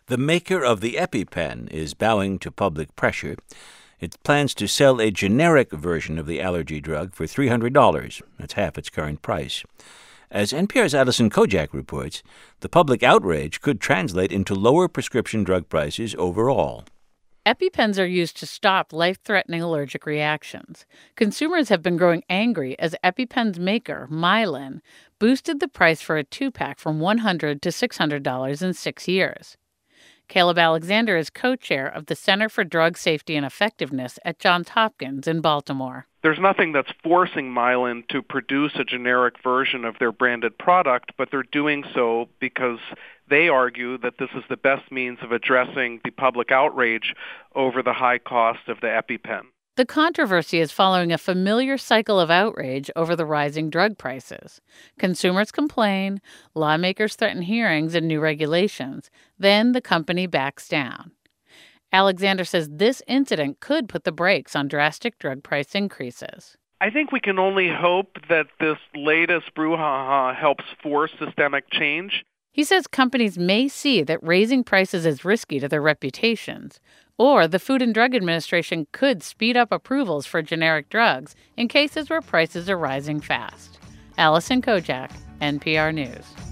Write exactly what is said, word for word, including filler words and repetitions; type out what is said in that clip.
The maker of the EpiPen is bowing to public pressure. It plans to sell a generic version of the allergy drug for three hundred dollars. That's half its current price. As N P R's Alison Kojak reports, the public outrage could translate into lower prescription drug prices overall. EpiPens are used to stop life-threatening allergic reactions. Consumers have been growing angry as EpiPen's maker, Mylan, boosted the price for a two-pack from one hundred dollars to six hundred dollars in six years. Caleb Alexander is co-chair of the Center for Drug Safety and Effectiveness at Johns Hopkins in Baltimore. There's nothing that's forcing Mylan to produce a generic version of their branded product, but they're doing so because they argue that this is the best means of addressing the public outrage over the high cost of the EpiPen. The controversy is following a familiar cycle of outrage over the rising drug prices. Consumers complain, lawmakers threaten hearings and new regulations. Then the company backs down. Alexander says this incident could put the brakes on drastic drug price increases. I think we can only hope that this latest brouhaha helps force systemic change. He says companies may see that raising prices is risky to their reputations, or the Food and Drug Administration could speed up approvals for generic drugs in cases where prices are rising fast. Alison Kojak, N P R News.